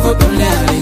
ko dolari.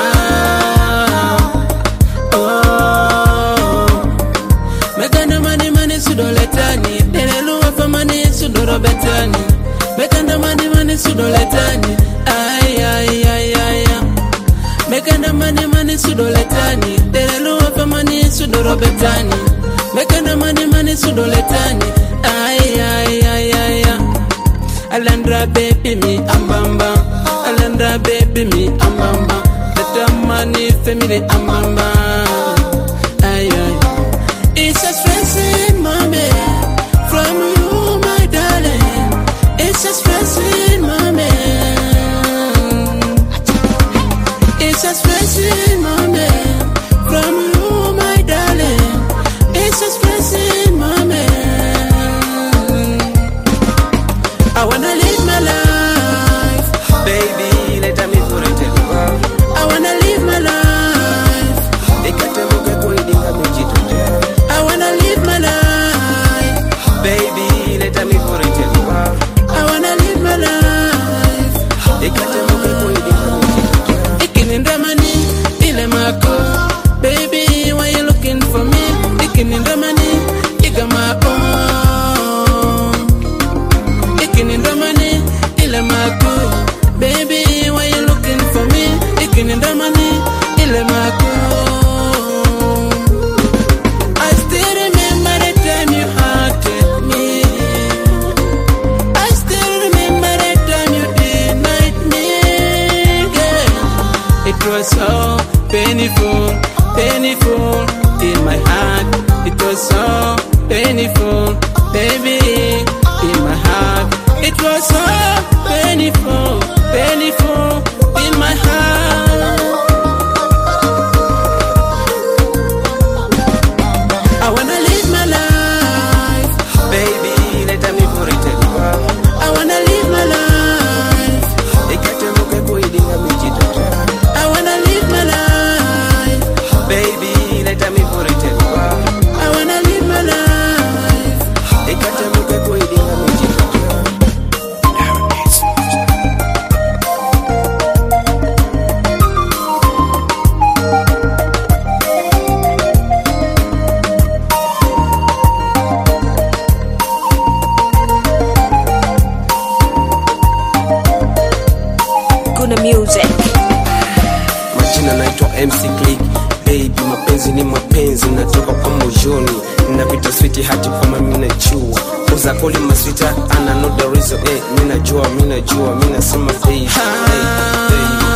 Mekanda mani sudoletani, delelu wafa mani sudoro betani. Mekanda mani sudoletani, ay ay ay ay. Mekanda mani sudoletani, delelu wafa mani sudoro betani. Mekanda mani sudoletani, ay ay ay ay. Alandra baby me ambamba, Alandra baby me ambamba. The money family ambamba, ay ay. It's a stressing mommy from you, my darling. It's a stressing mommy. It's a stressing mommy from you, my darling. It's a stressing mommy. I wanna live my life, baby, let me put it in the world. I wanna live my life. I wanna live my life, baby, let me put it in the world. I wanna live my life. Ikinindamani ile mako, baby, why you looking for me? Ikinindamani igamako, ikinindamani ile mako, baby, why you looking for me? Ikinindamani ile mako. I still remember the time you hurted me. I still remember the time you denied me, girl. It was so painful, painful in my heart. It was so painful, baby, in my heart. It was so painful, painful in my heart. I wanna live my life, baby, let me put it in the world. I wanna live my life. I wanna live my life, baby, let me put it in the world. I wanna live my life. Kuna music. Majina naitwa MC Click, baby, mapenzi ni mapenzi, natoka kwa mojoni. Na vita sweet hati kama mina chua. Uza koli maswita, ana no the reason, mina jua, mina sema baby, hey, baby.